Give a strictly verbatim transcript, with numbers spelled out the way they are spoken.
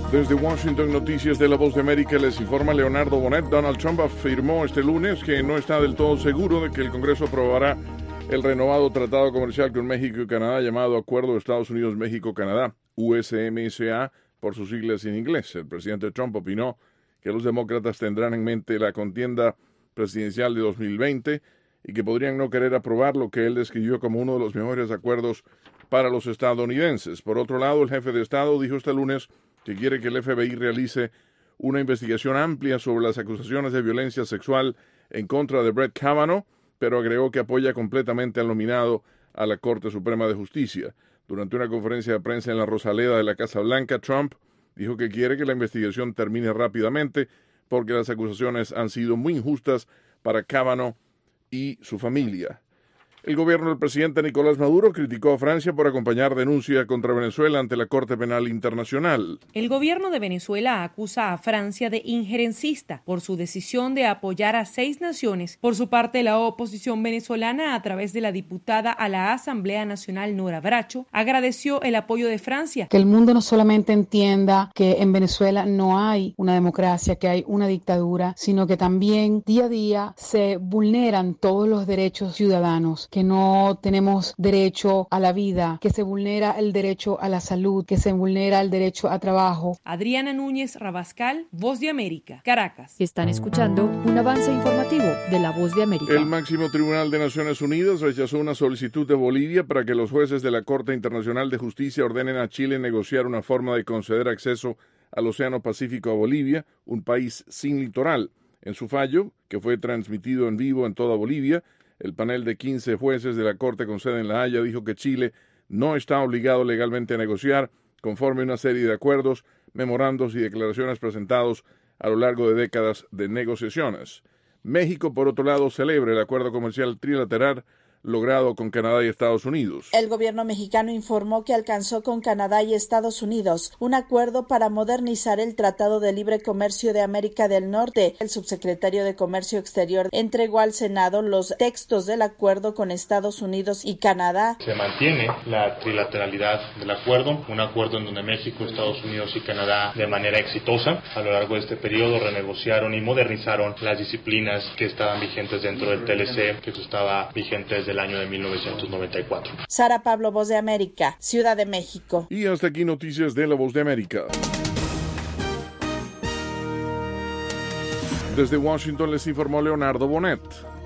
Desde Washington, Noticias de La Voz de América, les informa Leonardo Bonet. Donald Trump afirmó este lunes que no está del todo seguro de que el Congreso aprobará el renovado tratado comercial con México y Canadá llamado Acuerdo de Estados Unidos-México-Canadá, U S M C A, por sus siglas en inglés. El presidente Trump opinó que los demócratas tendrán en mente la contienda presidencial de dos mil veinte y que podrían no querer aprobar lo que él describió como uno de los mejores acuerdos para los estadounidenses. Por otro lado, el jefe de Estado dijo este lunes que quiere que el F B I realice una investigación amplia sobre las acusaciones de violencia sexual en contra de Brett Kavanaugh, pero agregó que apoya completamente al nominado a la Corte Suprema de Justicia. Durante una conferencia de prensa en la Rosaleda de la Casa Blanca, Trump dijo que quiere que la investigación termine rápidamente porque las acusaciones han sido muy injustas para Kavanaugh y su familia. El gobierno del presidente Nicolás Maduro criticó a Francia por acompañar denuncia contra Venezuela ante la Corte Penal Internacional. El gobierno de Venezuela acusa a Francia de injerencista por su decisión de apoyar a seis naciones. Por su parte, la oposición venezolana, a través de la diputada a la Asamblea Nacional Nora Bracho, agradeció el apoyo de Francia. Que el mundo no solamente entienda que en Venezuela no hay una democracia, que hay una dictadura, sino que también día a día se vulneran todos los derechos ciudadanos, que no tenemos derecho a la vida, que se vulnera el derecho a la salud, que se vulnera el derecho a trabajo. Adriana Núñez Rabascal, Voz de América, Caracas. Están escuchando un avance informativo de La Voz de América. El máximo tribunal de Naciones Unidas rechazó una solicitud de Bolivia para que los jueces de la Corte Internacional de Justicia ordenen a Chile negociar una forma de conceder acceso al Océano Pacífico a Bolivia, un país sin litoral. En su fallo, que fue transmitido en vivo en toda Bolivia, el panel de quince jueces de la Corte con sede en La Haya dijo que Chile no está obligado legalmente a negociar conforme a una serie de acuerdos, memorandos y declaraciones presentados a lo largo de décadas de negociaciones. México, por otro lado, celebra el acuerdo comercial trilateral logrado con Canadá y Estados Unidos. El gobierno mexicano informó que alcanzó con Canadá y Estados Unidos un acuerdo para modernizar el Tratado de Libre Comercio de América del Norte. El subsecretario de Comercio Exterior entregó al Senado los textos del acuerdo con Estados Unidos y Canadá. Se mantiene la trilateralidad del acuerdo, un acuerdo en donde México, Estados Unidos y Canadá de manera exitosa a lo largo de este periodo renegociaron y modernizaron las disciplinas que estaban vigentes dentro del T L C, que estaba vigente desde del año de mil novecientos noventa y cuatro. Sara Pablo, Voz de América, Ciudad de México. Y hasta aquí noticias de La Voz de América. Desde Washington les informó Leonardo Bonet.